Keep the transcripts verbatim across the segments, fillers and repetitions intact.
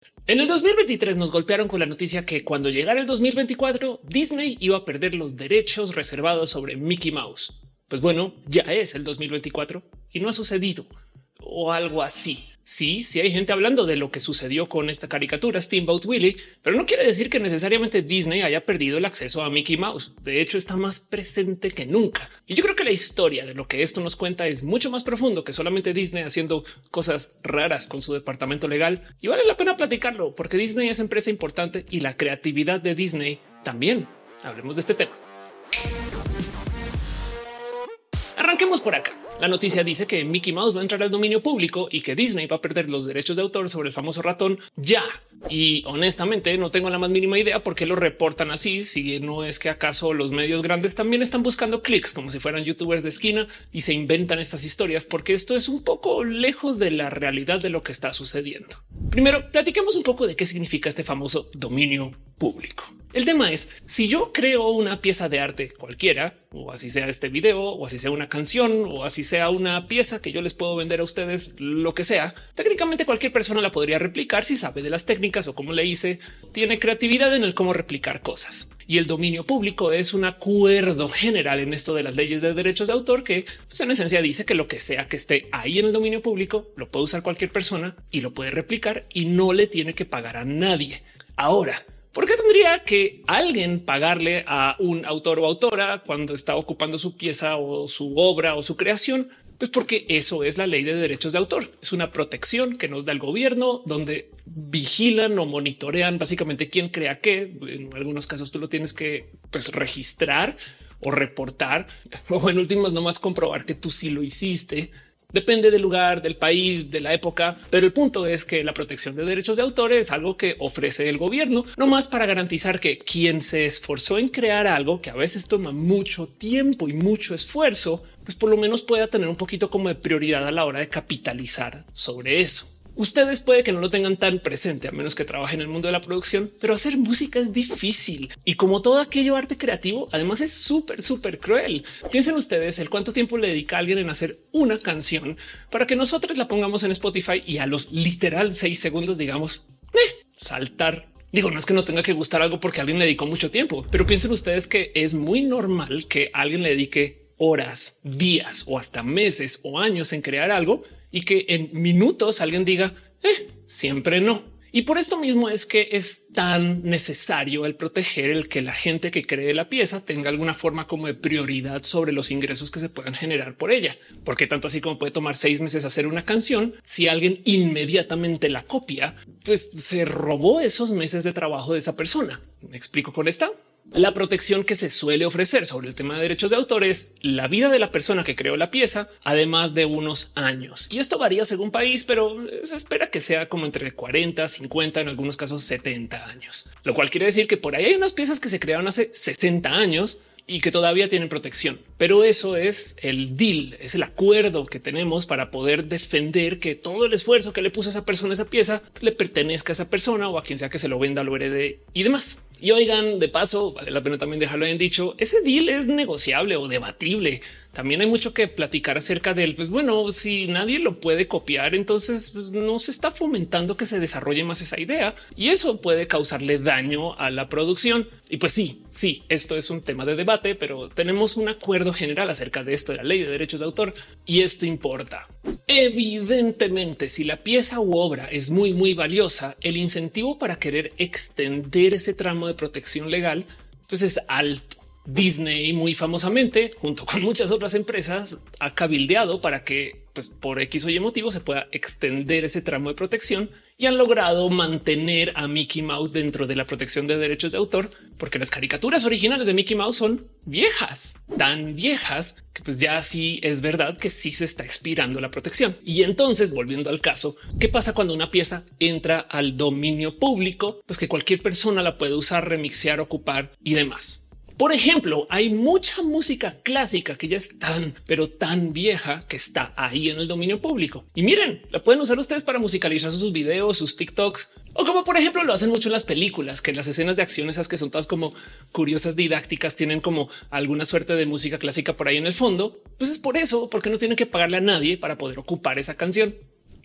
En el dos mil veintitrés nos golpearon con la noticia que cuando llegara el dos mil veinticuatro, Disney iba a perder los derechos reservados sobre Mickey Mouse. Pues bueno, ya es el dos mil veinticuatro y no ha sucedido o algo así. Sí, sí hay gente hablando de lo que sucedió con esta caricatura Steamboat Willie, pero no quiere decir que necesariamente Disney haya perdido el acceso a Mickey Mouse. De hecho, está más presente que nunca. Y yo creo que la historia de lo que esto nos cuenta es mucho más profundo que solamente Disney haciendo cosas raras con su departamento legal. Y vale la pena platicarlo porque Disney es empresa importante y la creatividad de Disney también. Hablemos de este tema. Arranquemos por acá. La noticia dice que Mickey Mouse va a entrar al dominio público y que Disney va a perder los derechos de autor sobre el famoso ratón ya. Y honestamente no tengo la más mínima idea por qué lo reportan así. Si no es que acaso los medios grandes también están buscando clics como si fueran youtubers de esquina y se inventan estas historias, porque esto es un poco lejos de la realidad de lo que está sucediendo. Primero, platiquemos un poco de qué significa este famoso dominio público. El tema es, si yo creo una pieza de arte cualquiera, o así sea este video, o así sea una canción, o así sea una pieza que yo les puedo vender a ustedes, lo que sea, técnicamente cualquier persona la podría replicar si sabe de las técnicas o cómo le hice, tiene creatividad en el cómo replicar cosas. Y el dominio público es un acuerdo general en esto de las leyes de derechos de autor que pues, en esencia dice que lo que sea que esté ahí en el dominio público lo puede usar cualquier persona y lo puede replicar y no le tiene que pagar a nadie. Ahora, ¿por qué tendría que alguien pagarle a un autor o autora cuando está ocupando su pieza o su obra o su creación? Pues porque eso es la ley de derechos de autor. Es una protección que nos da el gobierno donde vigilan o monitorean básicamente quién crea qué. En algunos casos tú lo tienes que pues, registrar o reportar o en últimas nomás comprobar que tú sí lo hiciste. Depende del lugar, del país, de la época, pero el punto es que la protección de derechos de autor es algo que ofrece el gobierno, no más para garantizar que quien se esforzó en crear algo que a veces toma mucho tiempo y mucho esfuerzo, pues por lo menos pueda tener un poquito como de prioridad a la hora de capitalizar sobre eso. Ustedes puede que no lo tengan tan presente a menos que trabajen en el mundo de la producción, pero hacer música es difícil y como todo aquello arte creativo, además es súper, súper cruel. Piensen ustedes el cuánto tiempo le dedica a alguien en hacer una canción para que nosotros la pongamos en Spotify y a los literal seis segundos digamos eh, saltar. Digo, no es que nos tenga que gustar algo porque alguien le dedicó mucho tiempo, pero piensen ustedes que es muy normal que alguien le dedique horas, días o hasta meses o años en crear algo y que en minutos alguien diga eh, siempre no. Y por esto mismo es que es tan necesario el proteger el que la gente que cree la pieza tenga alguna forma como de prioridad sobre los ingresos que se puedan generar por ella. Porque tanto así como puede tomar seis meses hacer una canción, si alguien inmediatamente la copia, pues se robó esos meses de trabajo de esa persona. ¿Me explico con esta? La protección que se suele ofrecer sobre el tema de derechos de autor es la vida de la persona que creó la pieza, además de unos años. Y esto varía según país, pero se espera que sea como entre cuarenta, cincuenta, en algunos casos setenta años. Lo cual quiere decir que por ahí hay unas piezas que se crearon hace sesenta años y que todavía tienen protección. Pero eso es el deal, es el acuerdo que tenemos para poder defender que todo el esfuerzo que le puso a esa persona, esa pieza, le pertenezca a esa persona o a quien sea que se lo venda, lo herede y demás. Y oigan, de paso, vale la pena también dejarlo bien dicho, ese deal es negociable o debatible. También hay mucho que platicar acerca de él. Pues bueno, si nadie lo puede copiar, entonces pues, no se está fomentando que se desarrolle más esa idea y eso puede causarle daño a la producción. Y pues sí, sí, esto es un tema de debate, pero tenemos un acuerdo general acerca de esto de la ley de derechos de autor y esto importa. Evidentemente, si la pieza u obra es muy, muy valiosa, el incentivo para querer extender ese tramo de protección legal pues es alto. Disney muy famosamente, junto con muchas otras empresas, ha cabildeado para que pues, por X o Y motivo se pueda extender ese tramo de protección y han logrado mantener a Mickey Mouse dentro de la protección de derechos de autor, porque las caricaturas originales de Mickey Mouse son viejas, tan viejas que pues ya sí es verdad que sí se está expirando la protección. Y entonces, volviendo al caso, ¿qué pasa cuando una pieza entra al dominio público? Pues que cualquier persona la puede usar, remixear, ocupar y demás. Por ejemplo, hay mucha música clásica que ya es tan, pero tan vieja que está ahí en el dominio público. Y miren, la pueden usar ustedes para musicalizar sus videos, sus TikToks, o como por ejemplo lo hacen mucho en las películas, que las escenas de acción, esas que son todas como curiosas, didácticas, tienen como alguna suerte de música clásica por ahí en el fondo. Pues es por eso, porque no tienen que pagarle a nadie para poder ocupar esa canción.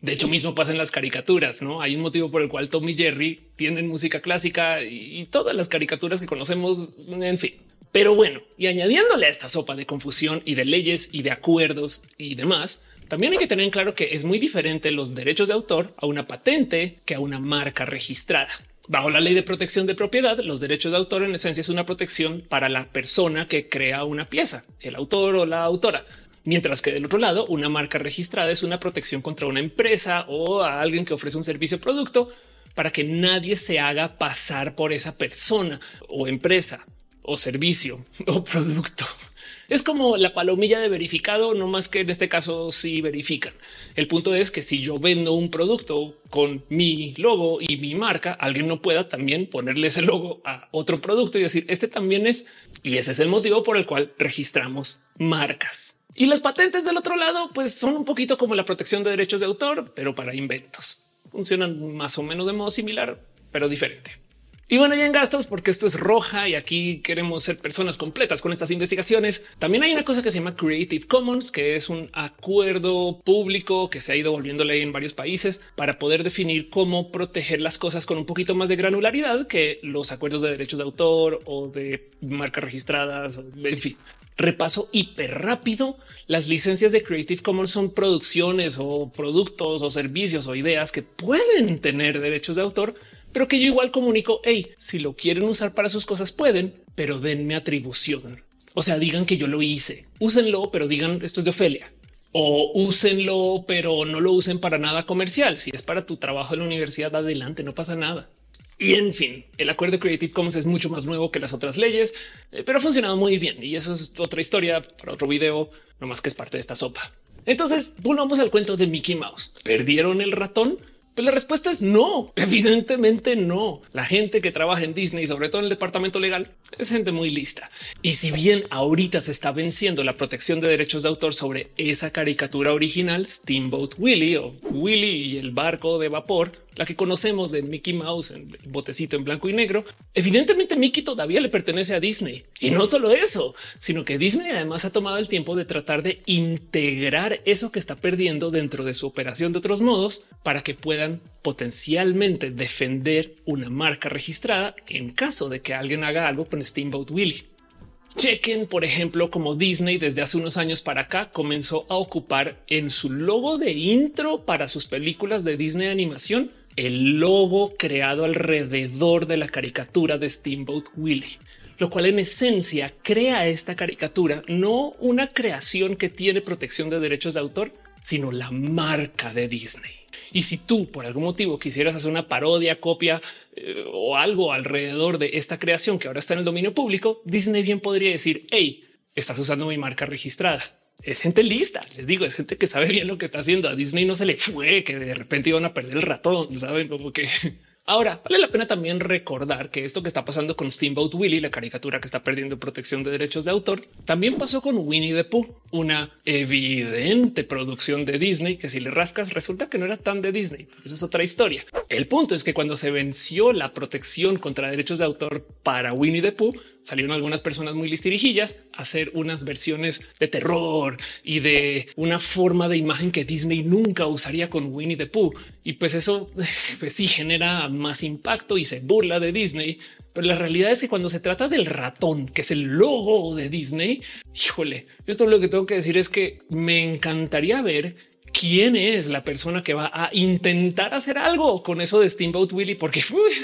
De hecho, mismo pasa en las caricaturas, ¿no? Hay un motivo por el cual Tom y Jerry tienen música clásica y todas las caricaturas que conocemos, en fin. Pero bueno, y añadiéndole a esta sopa de confusión y de leyes y de acuerdos y demás, también hay que tener en claro que es muy diferente los derechos de autor a una patente que a una marca registrada. Bajo la ley de protección de propiedad, los derechos de autor en esencia es una protección para la persona que crea una pieza, el autor o la autora. Mientras que del otro lado, una marca registrada es una protección contra una empresa o a alguien que ofrece un servicio o producto para que nadie se haga pasar por esa persona o empresa o servicio o producto. Es como la palomilla de verificado, no más que en este caso sí verifican. El punto es que si yo vendo un producto con mi logo y mi marca, alguien no pueda también ponerle ese logo a otro producto y decir este también es. Y ese es el motivo por el cual registramos marcas. Y las patentes del otro lado, pues son un poquito como la protección de derechos de autor, pero para inventos. Funcionan más o menos de modo similar, pero diferente. Y bueno, ya en gastos, porque esto es roja y aquí queremos ser personas completas con estas investigaciones. También hay una cosa que se llama Creative Commons, que es un acuerdo público que se ha ido volviendo ley en varios países para poder definir cómo proteger las cosas con un poquito más de granularidad que los acuerdos de derechos de autor o de marcas registradas, en fin. Repaso hiper rápido. Las licencias de Creative Commons son producciones o productos o servicios o ideas que pueden tener derechos de autor, pero que yo igual comunico, hey, si lo quieren usar para sus cosas pueden, pero denme atribución. O sea, digan que yo lo hice, úsenlo, pero digan esto es de Ofelia. O úsenlo, pero no lo usen para nada comercial. Si es para tu trabajo en la universidad, adelante, no pasa nada. Y en fin, el acuerdo de Creative Commons es mucho más nuevo que las otras leyes, eh, pero ha funcionado muy bien. Y eso es otra historia para otro video, no más que es parte de esta sopa. Entonces volvamos al cuento de Mickey Mouse. ¿Perdieron el ratón? Pues la respuesta es no, evidentemente no. La gente que trabaja en Disney, sobre todo en el departamento legal, es gente muy lista. Y si bien ahorita se está venciendo la protección de derechos de autor sobre esa caricatura original, Steamboat Willie o Willie y el barco de vapor, la que conocemos de Mickey Mouse, en el botecito en blanco y negro, evidentemente Mickey todavía le pertenece a Disney. Y no solo eso, sino que Disney además ha tomado el tiempo de tratar de integrar eso que está perdiendo dentro de su operación de otros modos para que puedan potencialmente defender una marca registrada en caso de que alguien haga algo con Steamboat Willie. Chequen, por ejemplo, como Disney desde hace unos años para acá comenzó a ocupar en su logo de intro para sus películas de Disney animación el logo creado alrededor de la caricatura de Steamboat Willie, lo cual en esencia crea esta caricatura, no una creación que tiene protección de derechos de autor, sino la marca de Disney. Y si tú por algún motivo quisieras hacer una parodia, copia eh, o algo alrededor de esta creación que ahora está en el dominio público, Disney bien podría decir, hey, estás usando mi marca registrada. Es gente lista, les digo, es gente que sabe bien lo que está haciendo. A Disney no se le fue que de repente iban a perder el ratón, saben como que... Ahora, vale la pena también recordar que esto que está pasando con Steamboat Willie, la caricatura que está perdiendo protección de derechos de autor, también pasó con Winnie the Pooh, una evidente producción de Disney que si le rascas resulta que no era tan de Disney. Pero eso es otra historia. El punto es que cuando se venció la protección contra derechos de autor para Winnie the Pooh, salieron algunas personas muy listirijillas a hacer unas versiones de terror y de una forma de imagen que Disney nunca usaría con Winnie the Pooh. Y pues eso pues sí genera más impacto y se burla de Disney. Pero la realidad es que cuando se trata del ratón, que es el logo de Disney, híjole, yo todo lo que tengo que decir es que me encantaría ver quién es la persona que va a intentar hacer algo con eso de Steamboat Willie, porque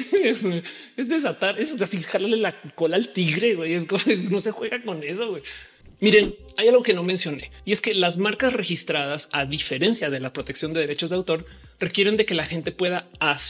uy, es desatar, es así, jalarle la cola al tigre, güey. Es como no se juega con eso, güey. Miren, hay algo que no mencioné y es que las marcas registradas, a diferencia de la protección de derechos de autor, requieren de que la gente pueda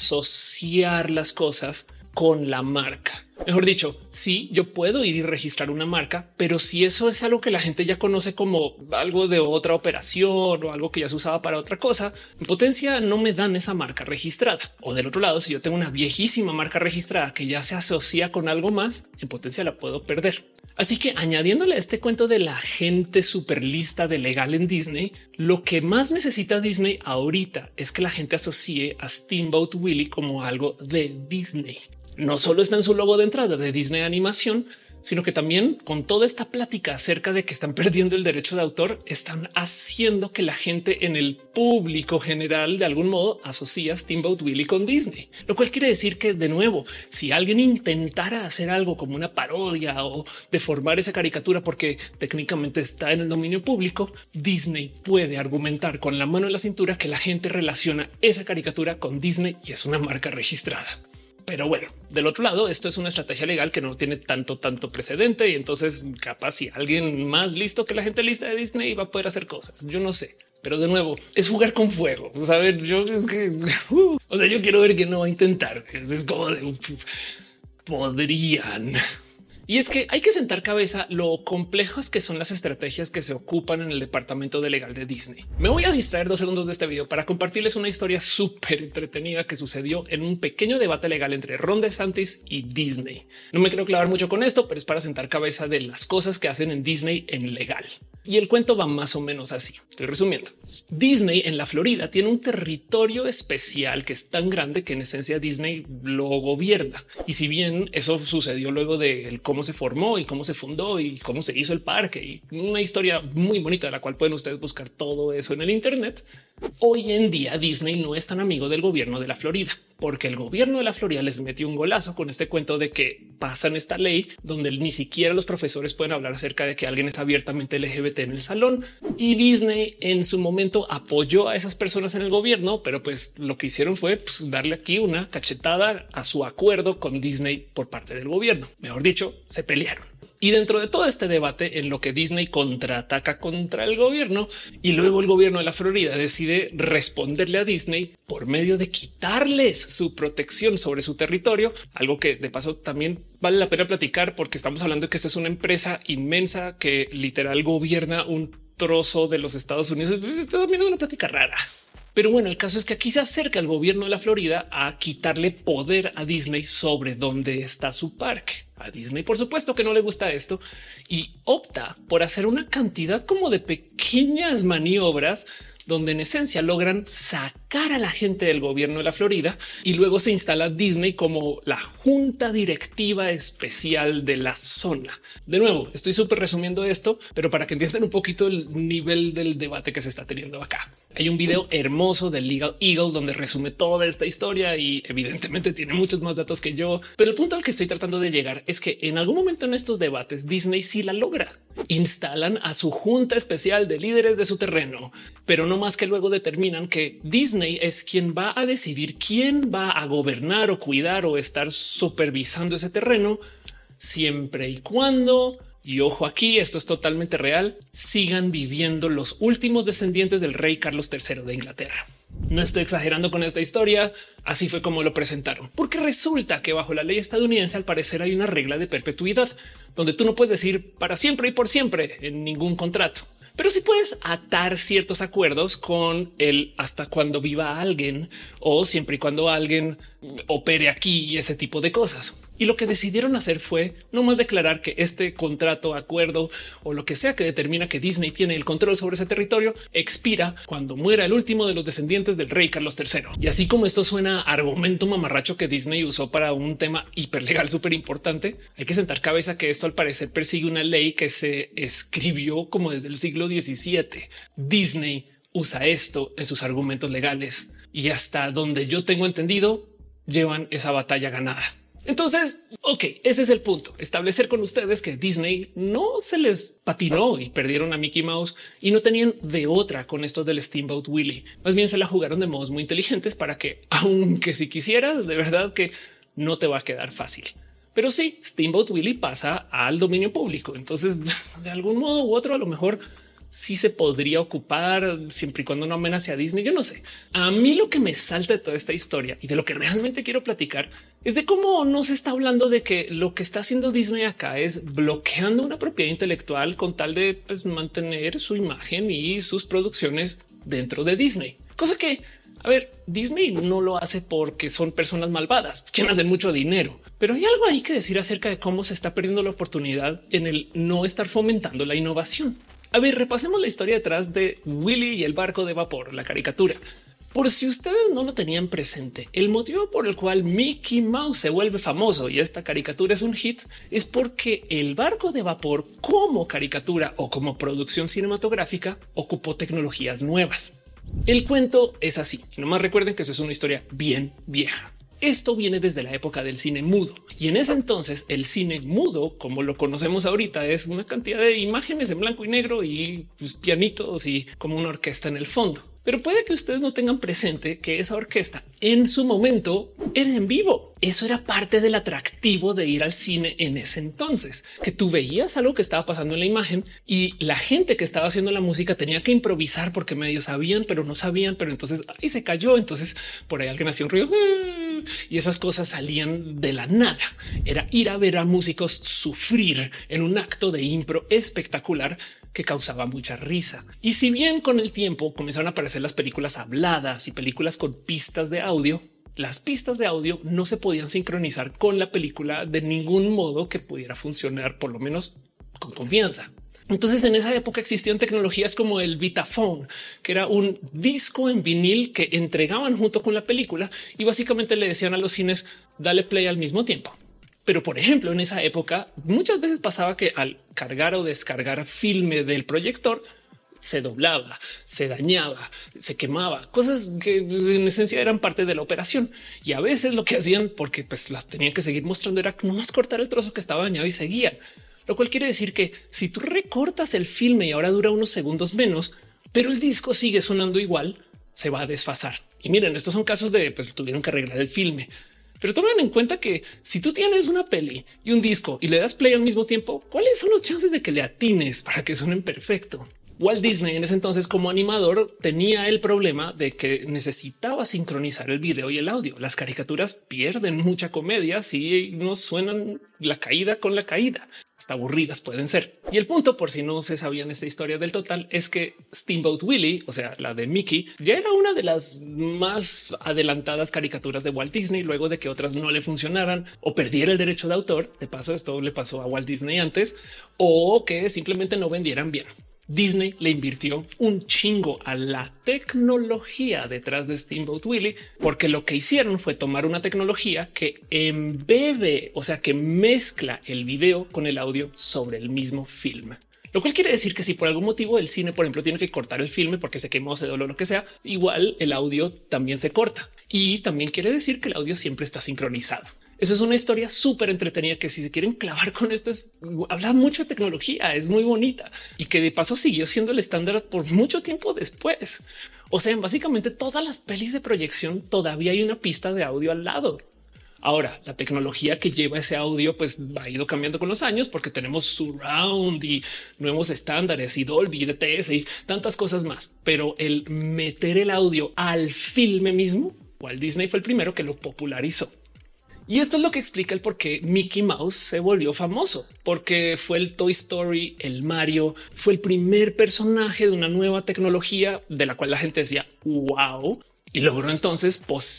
asociar las cosas con la marca. Mejor dicho, sí, yo puedo ir y registrar una marca, pero si eso es algo que la gente ya conoce como algo de otra operación o algo que ya se usaba para otra cosa, en potencia no me dan esa marca registrada. O del otro lado, si yo tengo una viejísima marca registrada que ya se asocia con algo más, en potencia la puedo perder. Así que añadiéndole a este cuento de la gente súper lista de legal en Disney, lo que más necesita Disney ahorita es que la gente asocie a Steamboat Willie como algo de Disney. No solo está en su logo de entrada de Disney Animación, sino que también con toda esta plática acerca de que están perdiendo el derecho de autor, están haciendo que la gente en el público general de algún modo asocia Steamboat Willie con Disney, lo cual quiere decir que, de nuevo, si alguien intentara hacer algo como una parodia o deformar esa caricatura porque técnicamente está en el dominio público, Disney puede argumentar con la mano en la cintura que la gente relaciona esa caricatura con Disney y es una marca registrada. Pero bueno, del otro lado, esto es una estrategia legal que no tiene tanto, tanto precedente y entonces capaz si alguien más listo que la gente lista de Disney va a poder hacer cosas. Yo no sé, pero de nuevo es jugar con fuego. Saber, yo es que uh, o sea, yo quiero ver que no va a intentar. Es como de uh, podrían. Y es que hay que sentar cabeza lo complejas que son las estrategias que se ocupan en el departamento de legal de Disney. Me voy a distraer dos segundos de este video para compartirles una historia súper entretenida que sucedió en un pequeño debate legal entre Ron DeSantis y Disney. No me quiero clavar mucho con esto, pero es para sentar cabeza de las cosas que hacen en Disney en legal. Y el cuento va más o menos así. Estoy resumiendo. Disney en la Florida tiene un territorio especial que es tan grande que en esencia Disney lo gobierna. Y si bien eso sucedió luego de cómo se formó y cómo se fundó y cómo se hizo el parque y una historia muy bonita de la cual pueden ustedes buscar todo eso en el Internet, hoy en día Disney no es tan amigo del gobierno de la Florida, porque el gobierno de la Florida les metió un golazo con este cuento de que pasan esta ley donde ni siquiera los profesores pueden hablar acerca de que alguien es abiertamente L G B T en el salón. Y Disney en su momento apoyó a esas personas en el gobierno, pero pues lo que hicieron fue pues, darle aquí una cachetada a su acuerdo con Disney por parte del gobierno. Mejor dicho, se pelearon. Y dentro de todo este debate en lo que Disney contraataca contra el gobierno y luego el gobierno de la Florida decide responderle a Disney por medio de quitarles su protección sobre su territorio, algo que de paso también vale la pena platicar porque estamos hablando de que esto es una empresa inmensa que literal gobierna un trozo de los Estados Unidos. Pues esto también es una plática rara. Pero bueno, el caso es que aquí se acerca el gobierno de la Florida a quitarle poder a Disney sobre dónde está su parque. A Disney, por supuesto que no le gusta esto y opta por hacer una cantidad como de pequeñas maniobras donde en esencia logran sacar a la gente del gobierno de la Florida y luego se instala Disney como la junta directiva especial de la zona. De nuevo, estoy súper resumiendo esto, pero para que entiendan un poquito el nivel del debate que se está teniendo acá. Hay un video hermoso del Legal Eagle donde resume toda esta historia y evidentemente tiene muchos más datos que yo. Pero el punto al que estoy tratando de llegar es que en algún momento en estos debates Disney sí la logra. Instalan a su junta especial de líderes de su terreno, pero no más que luego determinan que Disney es quien va a decidir quién va a gobernar o cuidar o estar supervisando ese terreno siempre y cuando, y ojo aquí, esto es totalmente real, sigan viviendo los últimos descendientes del rey Carlos tercero de Inglaterra. No estoy exagerando con esta historia, así fue como lo presentaron, porque resulta que bajo la ley estadounidense al parecer hay una regla de perpetuidad, donde tú no puedes decir para siempre y por siempre en ningún contrato. Pero sí puedes atar ciertos acuerdos con el hasta cuando viva alguien o siempre y cuando alguien opere aquí y ese tipo de cosas. Y lo que decidieron hacer fue no más declarar que este contrato, acuerdo o lo que sea que determina que Disney tiene el control sobre ese territorio expira cuando muera el último de los descendientes del rey Carlos tercero. Y así como esto suena a argumento mamarracho que Disney usó para un tema hiperlegal súper importante, hay que sentar cabeza que esto al parecer persigue una ley que se escribió como desde el siglo diecisiete. Disney usa esto en sus argumentos legales y hasta donde yo tengo entendido llevan esa batalla ganada. Entonces, ok, ese es el punto. Establecer con ustedes que Disney no se les patinó y perdieron a Mickey Mouse y no tenían de otra con esto del Steamboat Willie. Más bien se la jugaron de modos muy inteligentes para que, aunque si quisieras, de verdad que no te va a quedar fácil. Pero sí, Steamboat Willie pasa al dominio público. Entonces, de algún modo u otro, a lo mejor sí se podría ocupar siempre y cuando no amenace a Disney. Yo no sé. A mí lo que me salta de toda esta historia y de lo que realmente quiero platicar es de cómo no se está hablando de que lo que está haciendo Disney acá es bloqueando una propiedad intelectual con tal de pues, mantener su imagen y sus producciones dentro de Disney. Cosa que, a ver, Disney no lo hace porque son personas malvadas, quienes hacen mucho dinero. Pero hay algo ahí que decir acerca de cómo se está perdiendo la oportunidad en el no estar fomentando la innovación. A ver, repasemos la historia detrás de Willy y el barco de vapor, la caricatura. Por si ustedes no lo tenían presente, el motivo por el cual Mickey Mouse se vuelve famoso y esta caricatura es un hit es porque el barco de vapor como caricatura o como producción cinematográfica ocupó tecnologías nuevas. El cuento es así. Y nomás recuerden que eso es una historia bien vieja. Esto viene desde la época del cine mudo y en ese entonces el cine mudo, como lo conocemos ahorita, es una cantidad de imágenes en blanco y negro y pues, pianitos y como una orquesta en el fondo. Pero puede que ustedes no tengan presente que esa orquesta en su momento era en vivo. Eso era parte del atractivo de ir al cine en ese entonces, que tú veías algo que estaba pasando en la imagen y la gente que estaba haciendo la música tenía que improvisar porque medio sabían, pero no sabían. Pero entonces ahí se cayó. Entonces por ahí alguien hacía un ruido y esas cosas salían de la nada. Era ir a ver a músicos sufrir en un acto de impro espectacular que causaba mucha risa. Y si bien con el tiempo comenzaron a aparecer las películas habladas y películas con pistas de audio, las pistas de audio no se podían sincronizar con la película de ningún modo que pudiera funcionar, por lo menos con confianza. Entonces en esa época existían tecnologías como el Vitaphone, que era un disco en vinil que entregaban junto con la película y básicamente le decían a los cines, dale play al mismo tiempo. Pero, por ejemplo, en esa época muchas veces pasaba que al cargar o descargar filme del proyector se doblaba, se dañaba, se quemaba, cosas que en esencia eran parte de la operación. Y a veces lo que hacían, porque pues las tenían que seguir mostrando, era nomás cortar el trozo que estaba dañado y seguían. Lo cual quiere decir que si tú recortas el filme y ahora dura unos segundos menos, pero el disco sigue sonando igual, se va a desfasar. Y miren, estos son casos de pues tuvieron que arreglar el filme. Pero tomen en cuenta que si tú tienes una peli y un disco y le das play al mismo tiempo, ¿cuáles son los chances de que le atines para que suenen perfecto? Walt Disney en ese entonces como animador tenía el problema de que necesitaba sincronizar el video y el audio. Las caricaturas pierden mucha comedia si no suenan la caída con la caída. Hasta aburridas pueden ser. Y el punto, por si no se sabían esta historia del total, es que Steamboat Willie, o sea, la de Mickey, ya era una de las más adelantadas caricaturas de Walt Disney luego de que otras no le funcionaran o perdiera el derecho de autor. De paso, esto le pasó a Walt Disney antes o que simplemente no vendieran bien. Disney le invirtió un chingo a la tecnología detrás de Steamboat Willie, porque lo que hicieron fue tomar una tecnología que embebe, o sea, que mezcla el video con el audio sobre el mismo film. Lo cual quiere decir que si por algún motivo el cine, por ejemplo, tiene que cortar el filme porque se quemó, se dobló, lo que sea, igual el audio también se corta. Y también quiere decir que el audio siempre está sincronizado. Eso es una historia súper entretenida que si se quieren clavar con esto es habla mucho de tecnología, es muy bonita y que de paso siguió siendo el estándar por mucho tiempo después. O sea, en básicamente todas las pelis de proyección todavía hay una pista de audio al lado. Ahora, la tecnología que lleva ese audio pues ha ido cambiando con los años porque tenemos surround y nuevos estándares y Dolby, D T S y tantas cosas más. Pero el meter el audio al filme mismo, Walt Disney fue el primero que lo popularizó. Y esto es lo que explica el por qué Mickey Mouse se volvió famoso, porque fue el Toy Story, el Mario, fue el primer personaje de una nueva tecnología de la cual la gente decía wow, y logró entonces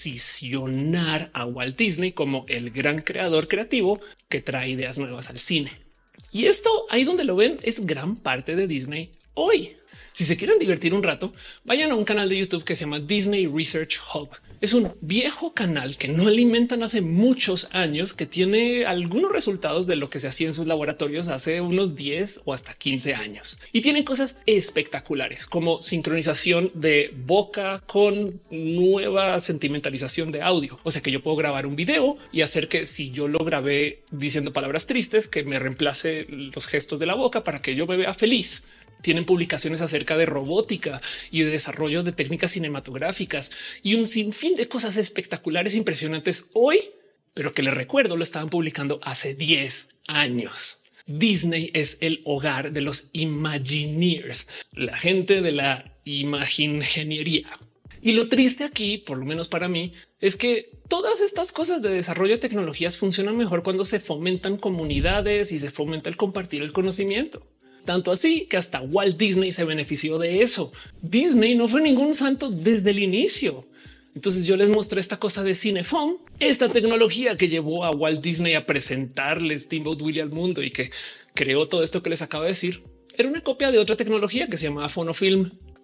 posicionar a Walt Disney como el gran creador creativo que trae ideas nuevas al cine. Y esto ahí donde lo ven es gran parte de Disney hoy. Si se quieren divertir un rato, vayan a un canal de YouTube que se llama Disney Research Hub. Es un viejo canal que no alimentan hace muchos años, que tiene algunos resultados de lo que se hacía en sus laboratorios hace unos diez o hasta quince años. Y tienen cosas espectaculares como sincronización de boca con nueva sentimentalización de audio. O sea que yo puedo grabar un video y hacer que si yo lo grabé diciendo palabras tristes, que me reemplace los gestos de la boca para que yo me vea feliz. Tienen publicaciones acerca de robótica y de desarrollo de técnicas cinematográficas y un sinfín de cosas espectaculares, impresionantes hoy, pero que les recuerdo lo estaban publicando hace diez años. Disney es el hogar de los Imagineers, la gente de la imaginería. Y lo triste aquí, por lo menos para mí, es que todas estas cosas de desarrollo de tecnologías funcionan mejor cuando se fomentan comunidades y se fomenta el compartir el conocimiento. Tanto así que hasta Walt Disney se benefició de eso. Disney no fue ningún santo desde el inicio. Entonces yo les mostré esta cosa de Cinephone, esta tecnología que llevó a Walt Disney a presentarle Steamboat Willie al mundo y que creó todo esto que les acabo de decir. Era una copia de otra tecnología que se llamaba Phonofilm.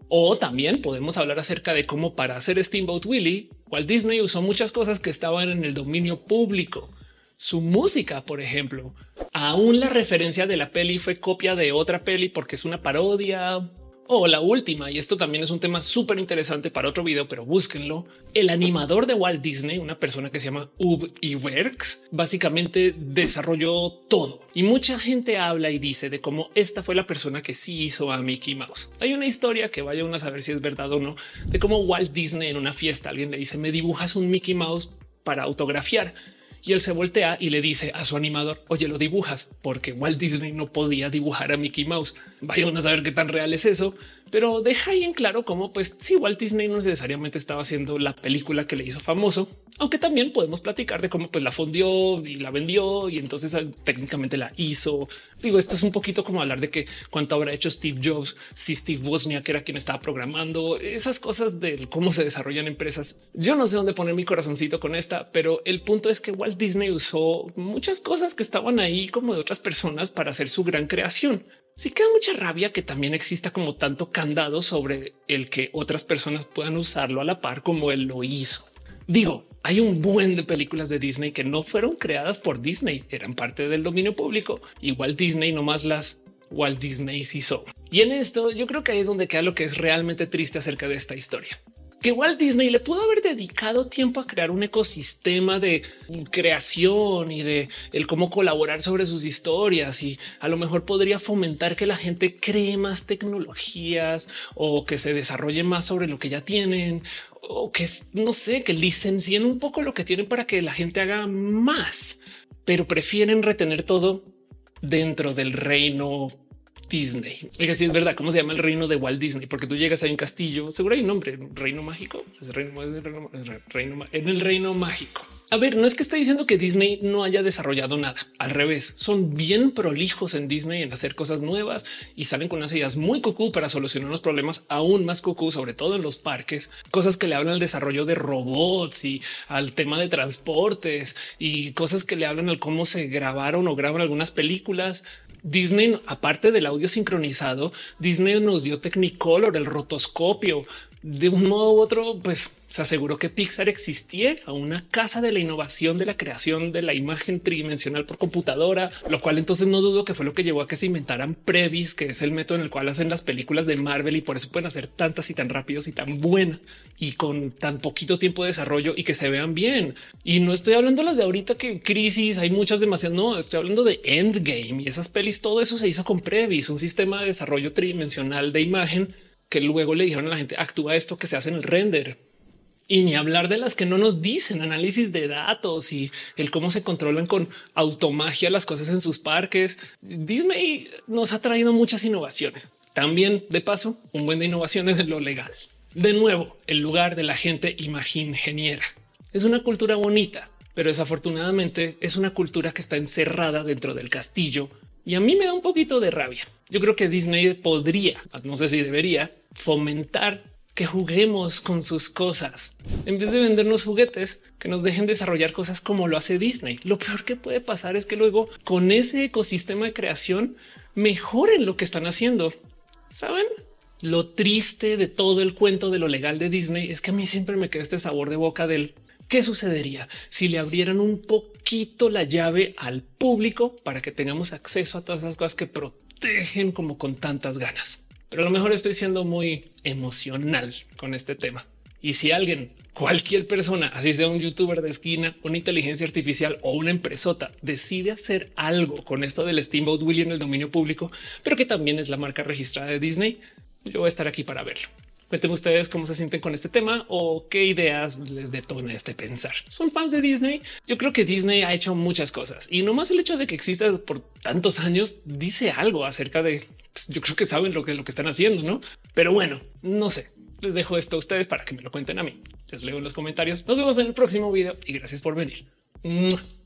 O también podemos hablar acerca de cómo para hacer Steamboat Willie, Walt Disney usó muchas cosas que estaban en el dominio público. Su música, por ejemplo, aún la referencia de la peli fue copia de otra peli porque es una parodia. O la última, y esto también es un tema súper interesante para otro video, pero búsquenlo. El animador de Walt Disney, una persona que se llama Ub Iwerks, básicamente desarrolló todo. Y mucha gente habla y dice de cómo esta fue la persona que sí hizo a Mickey Mouse. Hay una historia que vaya uno a saber si es verdad o no, de cómo Walt Disney en una fiesta, alguien le dice, me dibujas un Mickey Mouse para autografiar. Y él se voltea y le dice a su animador, oye, lo dibujas, porque Walt Disney no podía dibujar a Mickey Mouse. Vayan a saber qué tan real es eso, pero deja ahí en claro cómo pues sí, Walt Disney no necesariamente estaba haciendo la película que le hizo famoso, aunque también podemos platicar de cómo pues la fundió y la vendió y entonces técnicamente la hizo. Digo, esto es un poquito como hablar de que cuánto habrá hecho Steve Jobs si Steve Wozniak era quien estaba programando esas cosas de cómo se desarrollan empresas. Yo no sé dónde poner mi corazoncito con esta, pero el punto es que Walt Disney usó muchas cosas que estaban ahí como de otras personas para hacer su gran creación. Sí queda mucha rabia que también exista como tanto candado sobre el que otras personas puedan usarlo a la par como él lo hizo. Digo, hay un buen de películas de Disney que no fueron creadas por Disney, eran parte del dominio público y Walt Disney nomás las Walt Disney hizo. Y en esto yo creo que ahí es donde queda lo que es realmente triste acerca de esta historia. Que Walt Disney le pudo haber dedicado tiempo a crear un ecosistema de creación y de el cómo colaborar sobre sus historias y a lo mejor podría fomentar que la gente cree más tecnologías o que se desarrolle más sobre lo que ya tienen o que no sé, que licencien un poco lo que tienen para que la gente haga más, pero prefieren retener todo dentro del reino Disney. Oiga, sí es verdad. ¿Cómo se llama el reino de Walt Disney? Porque tú llegas a un castillo, seguro hay un nombre, reino mágico, es reino, es reino, es reino, en el reino mágico. A ver, no es que esté diciendo que Disney no haya desarrollado nada. Al revés, son bien prolijos en Disney en hacer cosas nuevas y salen con unas ideas muy cucú para solucionar los problemas aún más cucú, sobre todo en los parques, cosas que le hablan al desarrollo de robots y al tema de transportes y cosas que le hablan al cómo se grabaron o graban algunas películas. Disney, aparte del audio sincronizado, Disney nos dio Technicolor, el rotoscopio. De un modo u otro, pues se aseguró que Pixar existiera, una casa de la innovación, de la creación de la imagen tridimensional por computadora, lo cual entonces no dudo que fue lo que llevó a que se inventaran Previs, que es el método en el cual hacen las películas de Marvel y por eso pueden hacer tantas y tan rápidos y tan buenas y con tan poquito tiempo de desarrollo y que se vean bien. Y no estoy hablando de las de ahorita que crisis, hay muchas demasiadas, no, estoy hablando de Endgame y esas pelis, todo eso se hizo con Previs, un sistema de desarrollo tridimensional de imagen que luego le dijeron a la gente actúa esto que se hace en el render. Y ni hablar de las que no nos dicen, análisis de datos y el cómo se controlan con automagia las cosas en sus parques. Disney nos ha traído muchas innovaciones. También, de paso, un buen de innovaciones en lo legal. De nuevo, el lugar de la gente imagingeniera. Es una cultura bonita, pero desafortunadamente es una cultura que está encerrada dentro del castillo. Y a mí me da un poquito de rabia. Yo creo que Disney podría, no sé si debería, fomentar que juguemos con sus cosas en vez de vendernos juguetes, que nos dejen desarrollar cosas como lo hace Disney. Lo peor que puede pasar es que luego con ese ecosistema de creación mejoren lo que están haciendo. ¿Saben? Lo triste de todo el cuento de lo legal de Disney es que a mí siempre me queda este sabor de boca del ¿qué sucedería si le abrieran un poquito la llave al público para que tengamos acceso a todas esas cosas que protegen como con tantas ganas? Pero a lo mejor estoy siendo muy emocional con este tema. Y si alguien, cualquier persona, así sea un youtuber de esquina, una inteligencia artificial o una empresota, decide hacer algo con esto del Steamboat Willie en el dominio público, pero que también es la marca registrada de Disney, yo voy a estar aquí para verlo. Cuéntenme ustedes cómo se sienten con este tema o qué ideas les detona este pensar. ¿Son fans de Disney? Yo creo que Disney ha hecho muchas cosas y nomás el hecho de que exista por tantos años dice algo acerca de, pues, yo creo que saben lo que, lo que están haciendo, ¿no? Pero bueno, no sé. Les dejo esto a ustedes para que me lo cuenten a mí. Les leo en los comentarios. Nos vemos en el próximo video y gracias por venir.